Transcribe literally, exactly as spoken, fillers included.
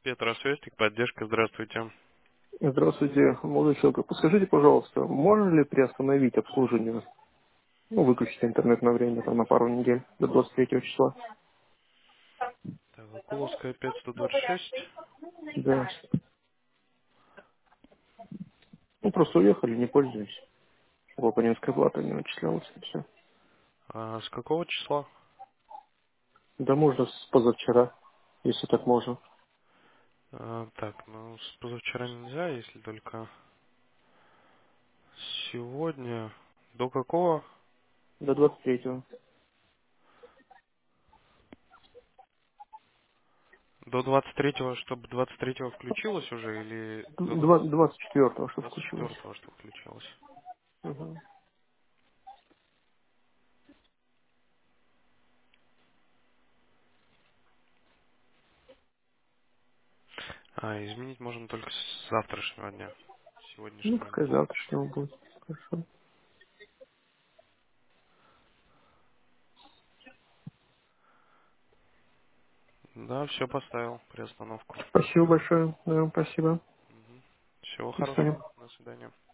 Петросвестик, поддержка, здравствуйте. Здравствуйте, молодой человек. Подскажите, пожалуйста, можно ли приостановить обслуживание, ну, выключить интернет на время, там, на пару недель, до двадцать третьего числа? Так, Акуловская пять сто двадцать шесть. Да. Ну, просто уехали, не пользуюсь. Чтобы абонентская плата не начислялась, и все. А с какого числа? Да можно с позавчера, если так можно. А, так, ну с позавчера нельзя, если только сегодня. До какого? До двадцать третьего. До двадцать третьего, чтобы двадцать третьего включилось уже, или до Два- двадцать четвертого, чтобы двадцать включилось. четвертого, что включалось? Мгм. А, изменить можно только с завтрашнего дня. Ну, Сегодняшнего пускай нельзя. завтрашнего будет. Хорошо. Да, все поставил, приостановку. Спасибо большое. Да, спасибо. Мгм. Всего До свидания. хорошего. До свидания.